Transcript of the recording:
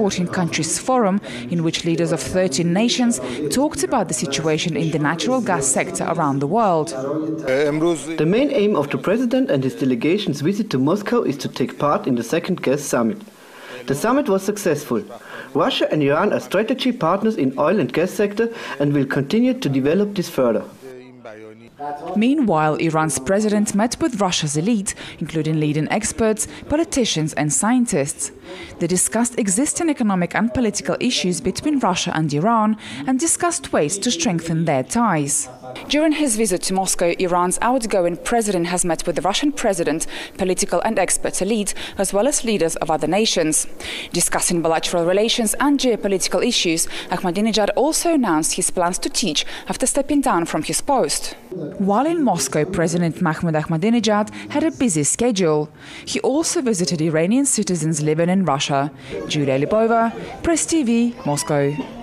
14 countries forum in which leaders of 13 nations talked about the situation in the natural gas sector around the world. The main aim of the President and his delegation's visit to Moscow is to take part in the second gas summit. The summit was successful. Russia and Iran are strategic partners in oil and gas sector and will continue to develop this further. Meanwhile, Iran's president met with Russia's elite, including leading experts, politicians and scientists. They discussed existing economic and political issues between Russia and Iran and discussed ways to strengthen their ties. During his visit to Moscow, Iran's outgoing president has met with the Russian president, political and expert elite, as well as leaders of other nations. Discussing bilateral relations and geopolitical issues, Ahmadinejad also announced his plans to teach after stepping down from his post. While in Moscow, President Mahmoud Ahmadinejad had a busy schedule. He also visited Iranian citizens living in Russia. Julia Libova, Press TV, Moscow.